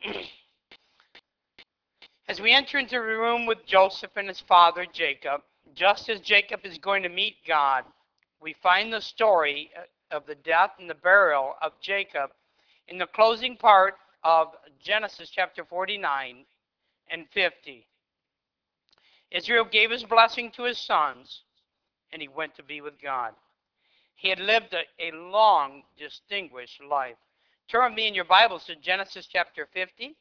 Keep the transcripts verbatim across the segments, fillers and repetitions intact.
As we enter into the room with Joseph and his father Jacob, just as Jacob is going to meet God, we find the story of the death and the burial of Jacob in the closing part of Genesis chapter forty-nine and fifty. Israel gave his blessing to his sons, and he went to be with God. He had lived a, a long, distinguished life. Turn with me in your Bibles to Genesis chapter fifty.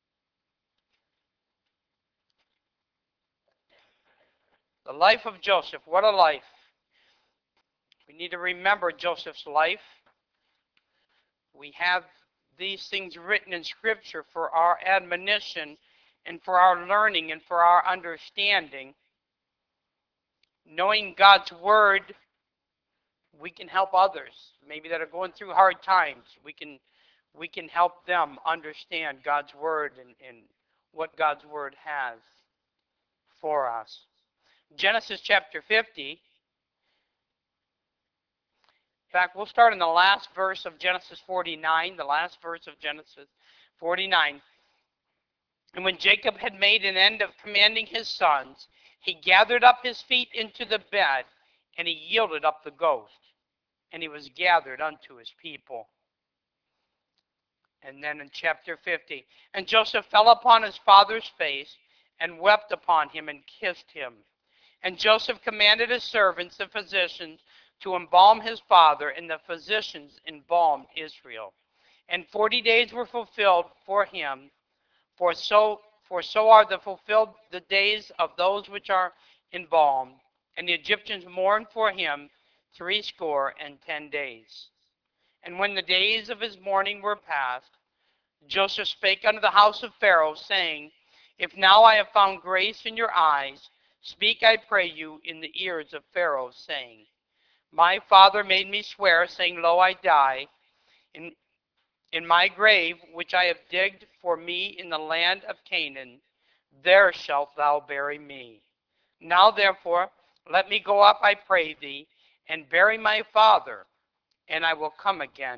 The life of Joseph. What a life. We need to remember Joseph's life. We have these things written in Scripture for our admonition and for our learning and for our understanding. Knowing God's Word, we can help others, maybe that are going through hard times. We can we can help them understand God's Word and, and what God's Word has for us. Genesis chapter fifty. In fact, we'll start in the last verse of Genesis forty-nine, the last verse of Genesis forty-nine. And when Jacob had made an end of commanding his sons, he gathered up his feet into the bed, and he yielded up the ghost, and he was gathered unto his people. And then in chapter fifty, and Joseph fell upon his father's face, and wept upon him, and kissed him. And Joseph commanded his servants, the physicians, to embalm his father, and the physicians embalmed Israel. And forty days were fulfilled for him, for so for so are the fulfilled the days of those which are embalmed. And the Egyptians mourned for him threescore and ten days. And when the days of his mourning were past, Joseph spake unto the house of Pharaoh, saying, If now I have found grace in your eyes, speak, I pray you, in the ears of Pharaoh, saying, My father made me swear, saying, Lo, I die. In, in my grave, which I have digged for me in the land of Canaan, there shalt thou bury me. Now therefore, let me go up, I pray thee, and bury my father, and I will come again.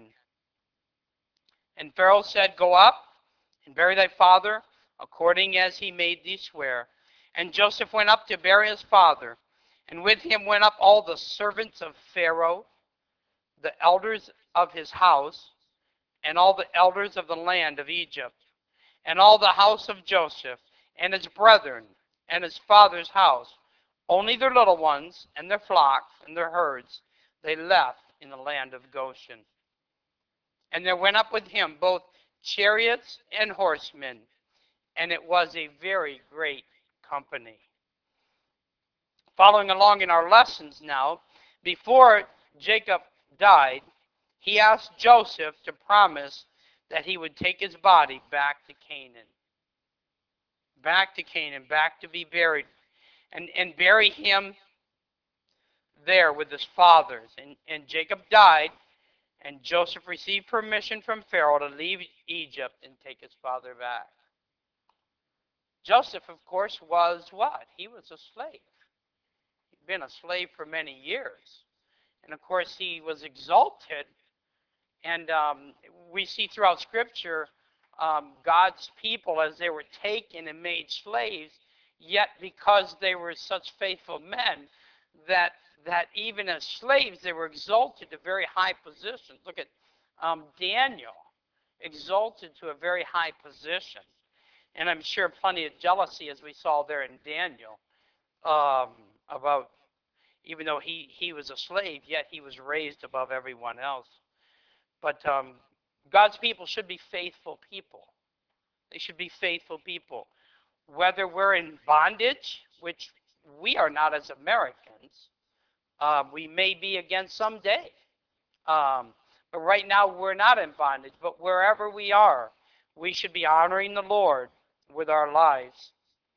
And Pharaoh said, Go up, and bury thy father, according as he made thee swear. And Joseph went up to bury his father, and with him went up all the servants of Pharaoh, the elders of his house, and all the elders of the land of Egypt, and all the house of Joseph, and his brethren, and his father's house. Only their little ones, and their flocks, and their herds, they left in the land of Goshen. And there went up with him both chariots and horsemen, and it was a very great company. Following along in our lessons now, before Jacob died, he asked Joseph to promise that he would take his body back to Canaan. Back to Canaan, back to be buried, and, and bury him there with his fathers. And, and Jacob died, and Joseph received permission from Pharaoh to leave Egypt and take his father back. Joseph, of course, was what? He was a slave. He'd been a slave for many years. And of course, he was exalted. And um, we see throughout Scripture um, God's people as they were taken and made slaves, yet because they were such faithful men, that that even as slaves they were exalted to very high positions. Look at um, Daniel, exalted to a very high position. And I'm sure plenty of jealousy, as we saw there in Daniel, um, about even though he, he was a slave, yet he was raised above everyone else. But um, God's people should be faithful people. They should be faithful people. Whether we're in bondage, which we are not as Americans, um, we may be again someday. Um, but right now we're not in bondage. But wherever we are, we should be honoring the Lord with our lives.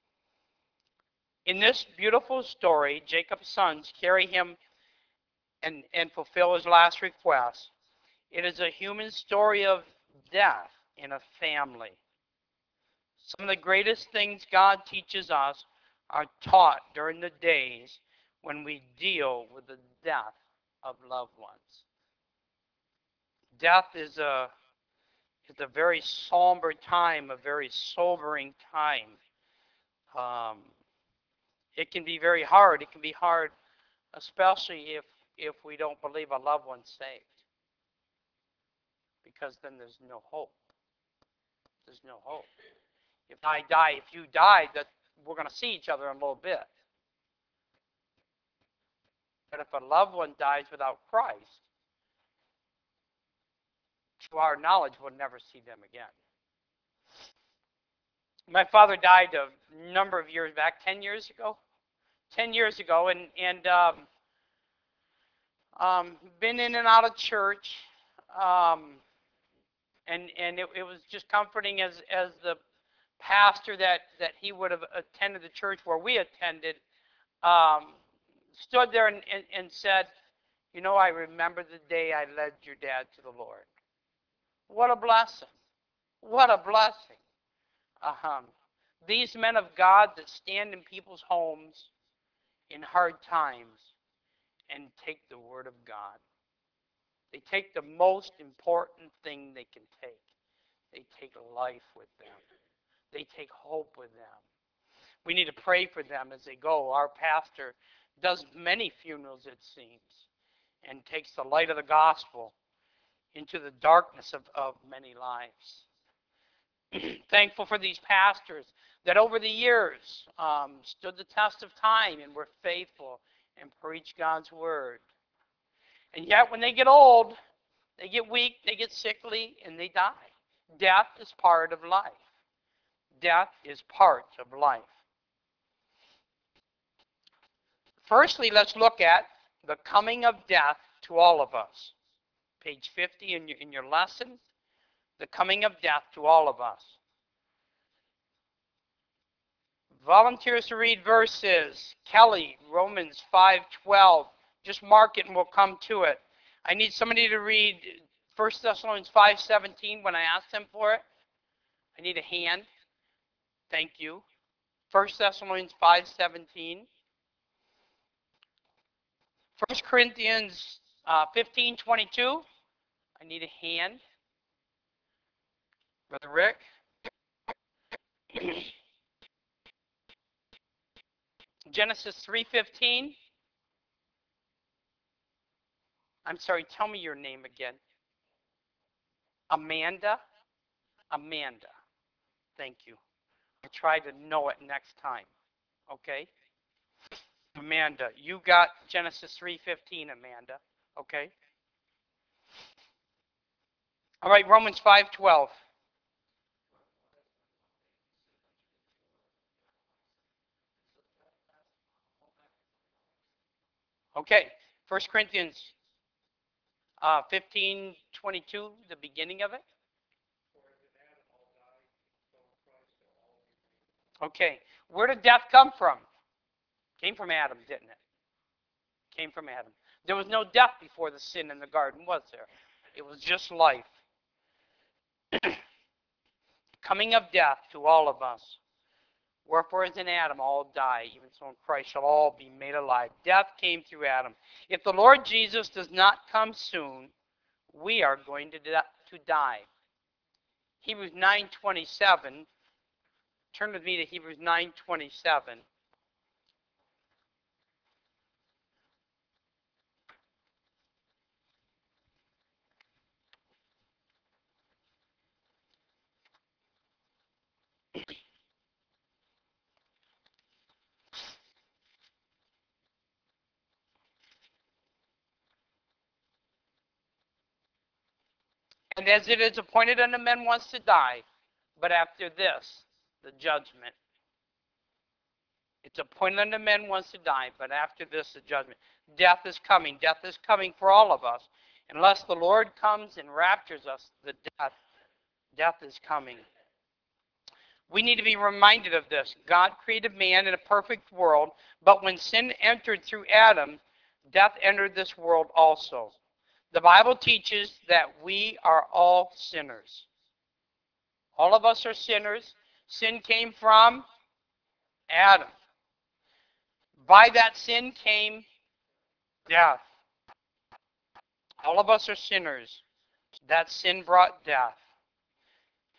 In this beautiful story, Jacob's sons carry him and, and fulfill his last request. It is a human story of death in a family. Some of the greatest things God teaches us are taught during the days when we deal with the death of loved ones. Death is a It's a very somber time, a very sobering time. Um, it can be very hard. It can be hard, especially if if we don't believe a loved one's saved, because then there's no hope. There's no hope. If I die, if you die, that we're going to see each other in a little bit. But if a loved one dies without Christ, to our knowledge, we'll never see them again. My father died a number of years back, ten years ago. ten years ago, and, and um, um, been in and out of church. Um, and and it, it was just comforting as, as the pastor that, that he would have attended the church where we attended, um, stood there and, and, and said, you know, I remember the day I led your dad to the Lord. What a blessing. What a blessing. Uh-huh. These men of God that stand in people's homes in hard times and take the word of God. They take the most important thing they can take. They take life with them. They take hope with them. We need to pray for them as they go. Our pastor does many funerals, it seems, and takes the light of the gospel into the darkness of, of many lives. Thankful for these pastors that over the years um, stood the test of time and were faithful and preached God's word. And yet when they get old, they get weak, they get sickly, and they die. Death is part of life. Death is part of life. Firstly, let's look at the coming of death to all of us. Page fifty in your, in your lesson, the coming of death to all of us. Volunteers to read verses. Kelly, Romans five twelve. Just mark it and we'll come to it. I need somebody to read First Thessalonians five seventeen when I ask them for it. I need a hand. Thank you. First Thessalonians five seventeen. First Corinthians uh, fifteen twenty-two. I need a hand. Brother Rick. Genesis three fifteen. I'm sorry, tell me your name again. Amanda? Amanda. Thank you. I'll try to know it next time. Okay? Amanda, you got Genesis three fifteen, Amanda. Okay? All right, Romans five twelve. Okay, First Corinthians uh, fifteen twenty-two, the beginning of it. Okay, where did death come from? Came from Adam, didn't it? Came from Adam. There was no death before the sin in the garden, was there? It was just life. Coming of death to all of us. Wherefore as in Adam all die, even so in Christ shall all be made alive. Death came through Adam. If the Lord Jesus does not come soon, we are going to, to die. Hebrews nine twenty-seven. Turn with me to Hebrews nine twenty-seven. And as it is appointed unto men once to die, but after this, the judgment. It's appointed unto men once to die, but after this, the judgment. Death is coming. Death is coming for all of us. Unless the Lord comes and raptures us, the death, death is coming. We need to be reminded of this. God created man in a perfect world, but when sin entered through Adam, death entered this world also. The Bible teaches that we are all sinners. All of us are sinners. Sin came from Adam. By that sin came death. All of us are sinners. That sin brought death.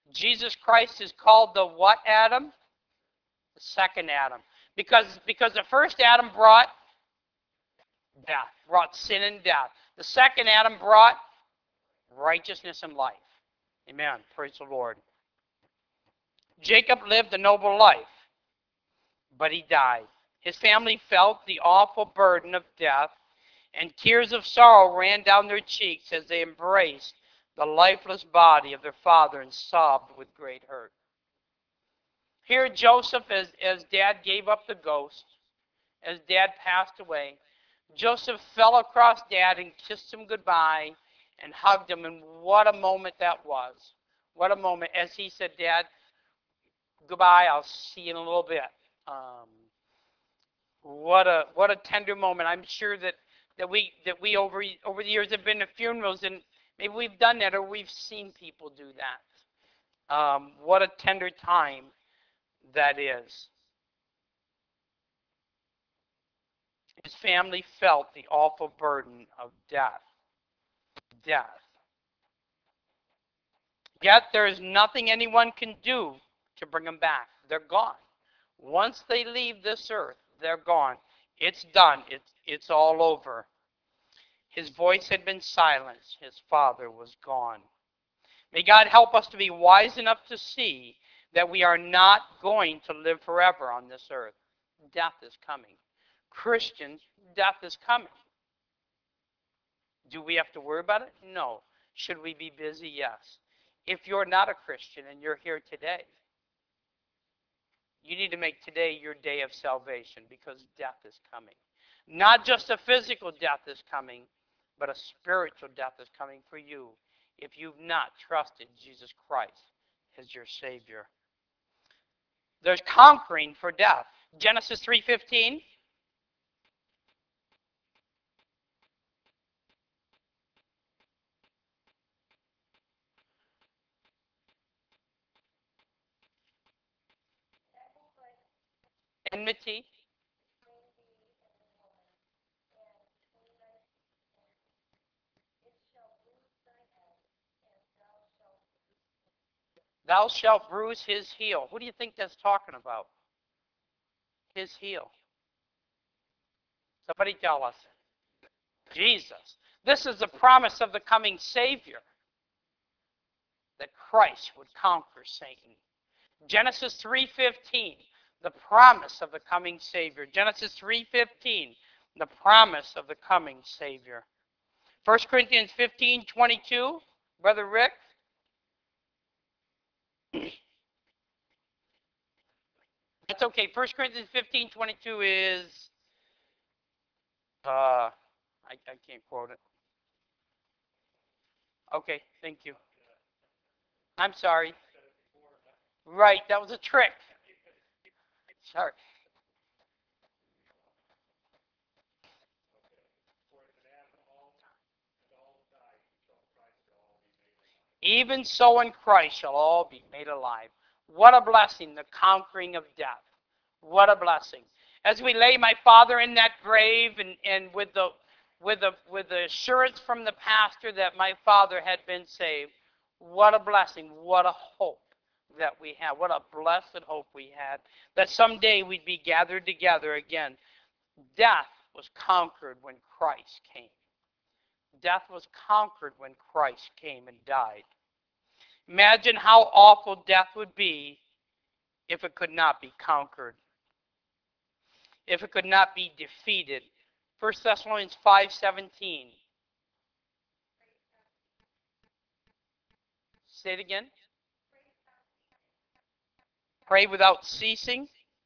Jesus Christ is called the what Adam? The second Adam. Because, because the first Adam brought death, brought sin and death. The second Adam brought righteousness and life. Amen. Praise the Lord. Jacob lived a noble life, but he died. His family felt the awful burden of death, and tears of sorrow ran down their cheeks as they embraced the lifeless body of their father and sobbed with great hurt. Here Joseph, as, as dad gave up the ghost, as dad passed away, Joseph fell across dad and kissed him goodbye and hugged him, and what a moment that was. What a moment. As he said, Dad, goodbye, I'll see you in a little bit. Um, what a what a tender moment. I'm sure that, that we that we over over the years have been to funerals, and maybe we've done that or we've seen people do that. Um, what a tender time that is. His family felt the awful burden of death. Death. Yet there is nothing anyone can do to bring them back. They're gone. Once they leave this earth, they're gone. It's done. It's, it's all over. His voice had been silenced. His father was gone. May God help us to be wise enough to see that we are not going to live forever on this earth. Death is coming. Christians, death is coming. Do we have to worry about it? No. Should we be busy? Yes. If you're not a Christian and you're here today, you need to make today your day of salvation because death is coming. Not just a physical death is coming, but a spiritual death is coming for you if you've not trusted Jesus Christ as your Savior. There's conquering for death. Genesis three fifteen. Enmity. Thou shalt bruise his heel. Who do you think that's talking about? His heel. Somebody tell us. Jesus. This is the promise of the coming Savior, that Christ would conquer Satan. Genesis three fifteen, the promise of the coming Savior. Genesis three fifteen, the promise of the coming Savior. First Corinthians fifteen twenty-two, Brother Rick. That's okay. First Corinthians fifteen twenty-two is, uh, I, I can't quote it. Okay, thank you. I'm sorry. Right, that was a trick. Sorry. Even so in Christ shall all be made alive. What a blessing, the conquering of death. What a blessing. As we lay my father in that grave, and, and with the with the with the assurance from the pastor that my father had been saved, what a blessing, what a hope that we had. What a blessed hope we had that someday we'd be gathered together again. Death was conquered when Christ came. Death was conquered when Christ came and died. Imagine how awful death would be if it could not be conquered, if it could not be defeated. First Thessalonians five seventeen. Say it again. Pray without ceasing.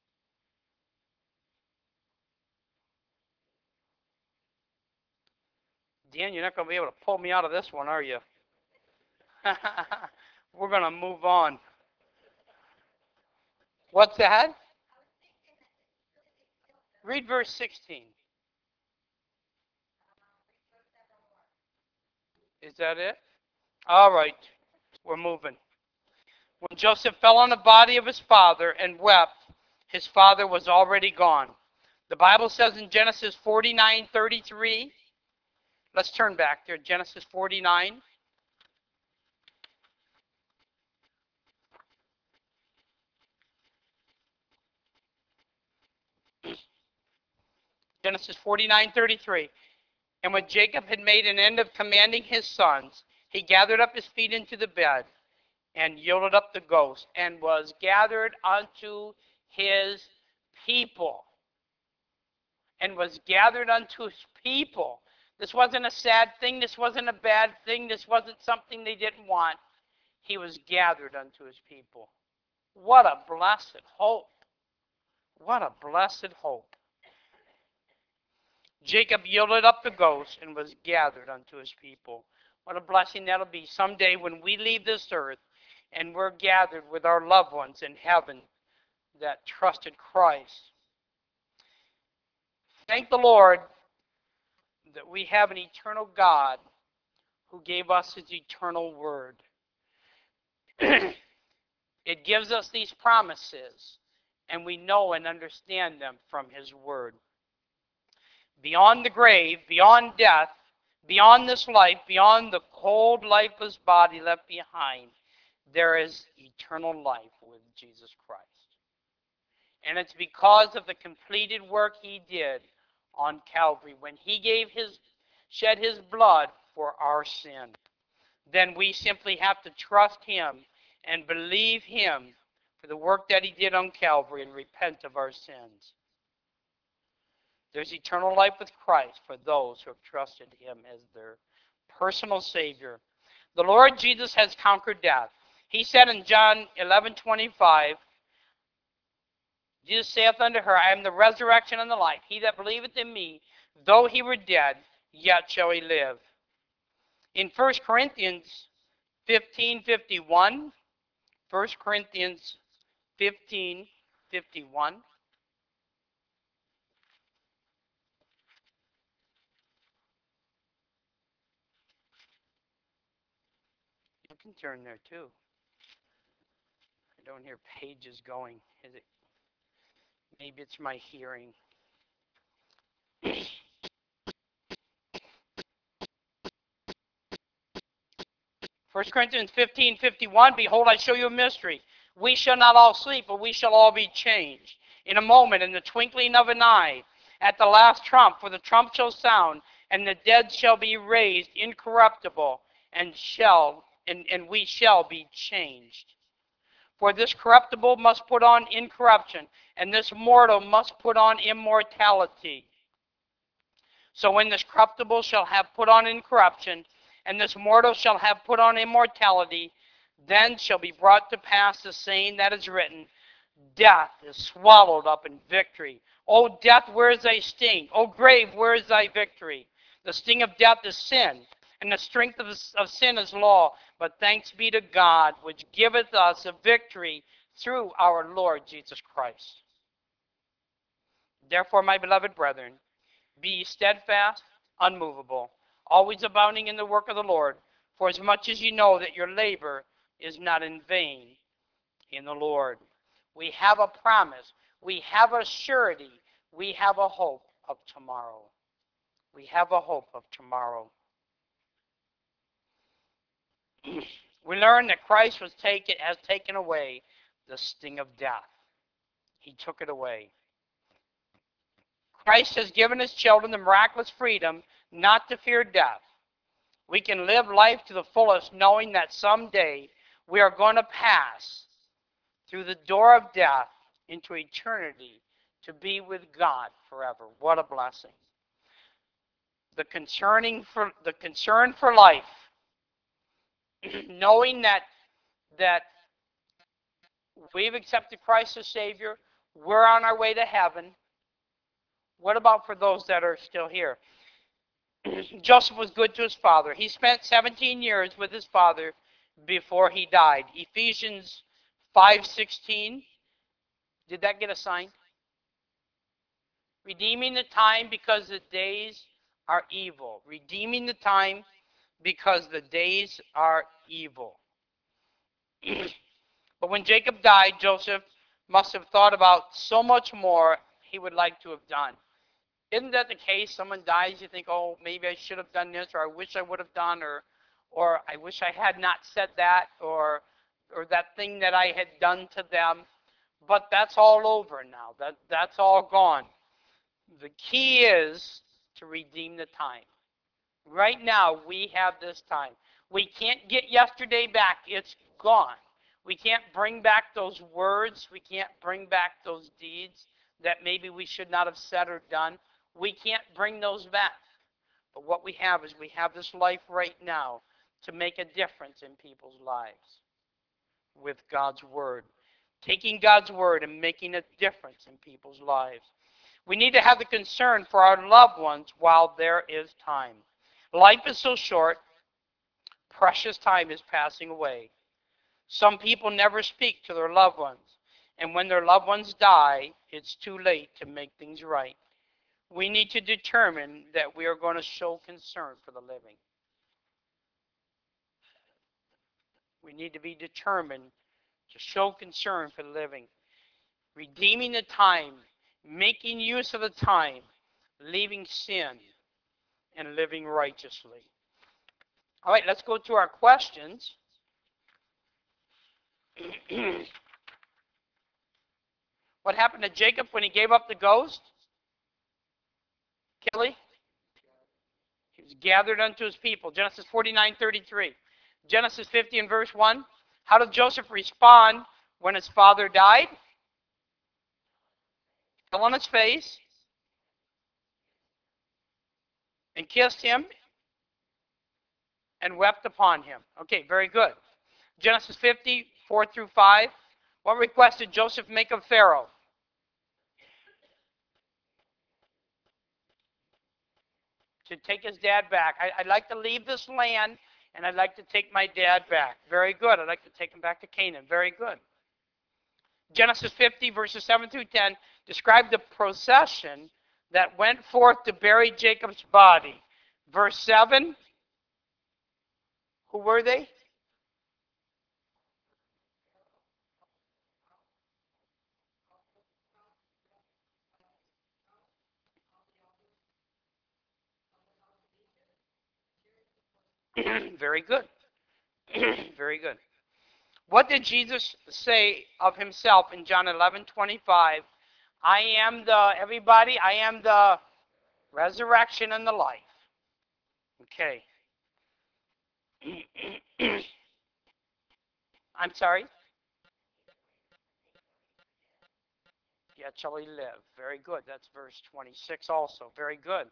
Dan, you're not going to be able to pull me out of this one, are you? We're going to move on. What's that? Read verse sixteen. Is that it? All right. We're moving. When Joseph fell on the body of his father and wept, his father was already gone. The Bible says in Genesis forty-nine thirty-three, let's turn back there, Genesis forty-nine. Genesis forty-nine thirty-three. And when Jacob had made an end of commanding his sons, he gathered up his feet into the bed and yielded up the ghost and was gathered unto his people. And was gathered unto his people. This wasn't a sad thing. This wasn't a bad thing. This wasn't something they didn't want. He was gathered unto his people. What a blessed hope. What a blessed hope. Jacob yielded up the ghost and was gathered unto his people. What a blessing that'll be someday when we leave this earth and we're gathered with our loved ones in heaven that trusted Christ. Thank the Lord that we have an eternal God who gave us his eternal word. It gives us these promises, and we know and understand them from his word. Beyond the grave, beyond death, beyond this life, beyond the cold, lifeless body left behind, there is eternal life with Jesus Christ. And it's because of the completed work he did on Calvary when he gave his, shed his blood for our sin. Then we simply have to trust him and believe him for the work that he did on Calvary and repent of our sins. There's eternal life with Christ for those who have trusted him as their personal Savior. The Lord Jesus has conquered death. He said in John eleven twenty-five, Jesus saith unto her, I am the resurrection and the life. He that believeth in me, though he were dead, yet shall he live. In First Corinthians fifteen fifty-one, First Corinthians fifteen fifty-one. You can turn there too. I don't hear pages going. Is it? Maybe it's my hearing. First Corinthians fifteen fifty-one, behold, I show you a mystery. We shall not all sleep, but we shall all be changed. In a moment, in the twinkling of an eye, at the last trump, for the trump shall sound, and the dead shall be raised incorruptible, and shall and, and we shall be changed. For this corruptible must put on incorruption, and this mortal must put on immortality. So when this corruptible shall have put on incorruption, and this mortal shall have put on immortality, then shall be brought to pass the saying that is written, death is swallowed up in victory. O death, where is thy sting? O grave, where is thy victory? The sting of death is sin, and the strength of, of sin is law. But thanks be to God, which giveth us a victory through our Lord Jesus Christ. Therefore, my beloved brethren, be steadfast, unmovable, always abounding in the work of the Lord, for as much as you know that your labor is not in vain in the Lord. We have a promise. We have a surety. We have a hope of tomorrow. We have a hope of tomorrow. We learn that Christ was taken, has taken away the sting of death. He took it away. Christ has given his children the miraculous freedom not to fear death. We can live life to the fullest knowing that someday we are going to pass through the door of death into eternity to be with God forever. What a blessing. The concerning for the concern for life, knowing that that we've accepted Christ as Savior, we're on our way to heaven. What about for those that are still here? Joseph was good to his father. He spent seventeen years with his father before he died. Ephesians five sixteen. Did that get assigned? Redeeming the time because the days are evil. Redeeming the time because the days are evil. But when Jacob died, Joseph must have thought about so much more he would like to have done. Isn't that the case? Someone dies, you think, oh, maybe I should have done this, or I wish I would have done, or or I wish I had not said that, or or that thing that I had done to them. But that's all over now. That that's all gone. The key is to redeem the time. Right now, we have this time. We can't get yesterday back. It's gone. We can't bring back those words. We can't bring back those deeds that maybe we should not have said or done. We can't bring those back. But what we have is we have this life right now to make a difference in people's lives with God's Word. Taking God's Word and making a difference in people's lives. We need to have the concern for our loved ones while there is time. Life is so short, precious time is passing away. Some people never speak to their loved ones, and when their loved ones die, it's too late to make things right. We need to determine that we are going to show concern for the living. We need to be determined to show concern for the living. Redeeming the time, making use of the time, leaving sin, and living righteously. All right, let's go to our questions. What happened to Jacob when he gave up the ghost? Kelly? He was gathered unto his people. Genesis forty-nine thirty-three. Genesis fifty and verse one. How did Joseph respond when his father died? Fell on his face and kissed him and wept upon him. Okay, very good. Genesis fifty, four through five. What request did Joseph make of Pharaoh? To take his dad back. I, I'd like to leave this land, and I'd like to take my dad back. Very good. I'd like to take him back to Canaan. Very good. Genesis fifty, verses seven through ten, describe the procession that went forth to bury Jacob's body. Verse seven, who were they? Very good. Very good. What did Jesus say of himself in John eleven twenty-five? I am the, everybody, I am the resurrection and the life. Okay. I'm sorry? Yet shall he live. Very good. That's verse twenty-six also. Very good.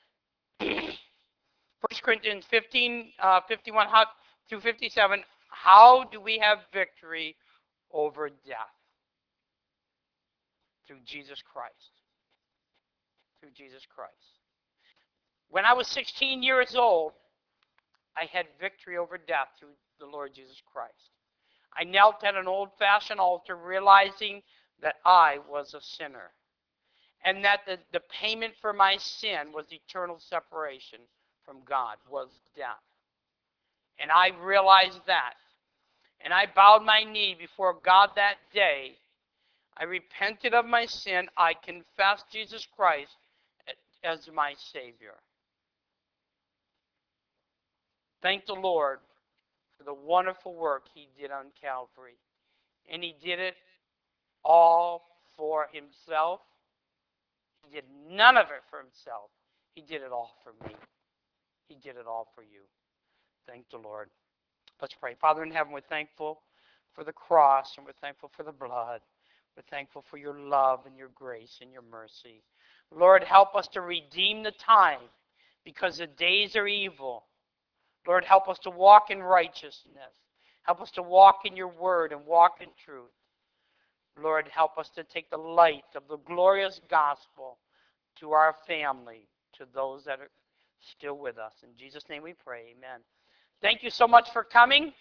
First Corinthians fifteen, uh, fifty-one through fifty-seven. How do we have victory over death? Through Jesus Christ. Through Jesus Christ. When I was sixteen years old, I had victory over death through the Lord Jesus Christ. I knelt at an old-fashioned altar realizing that I was a sinner and that the, the payment for my sin was eternal separation from God, was death. And I realized that. And I bowed my knee before God that day. I repented of my sin. I confessed Jesus Christ as my Savior. Thank the Lord for the wonderful work he did on Calvary. And he did it all for himself. He did none of it for himself. He did it all for me. He did it all for you. Thank the Lord. Let's pray. Father in heaven, we're thankful for the cross, and we're thankful for the blood. We're thankful for your love and your grace and your mercy. Lord, help us to redeem the time because the days are evil. Lord, help us to walk in righteousness. Help us to walk in your word and walk in truth. Lord, help us to take the light of the glorious gospel to our family, to those that are still with us. In Jesus' name we pray, amen. Thank you so much for coming.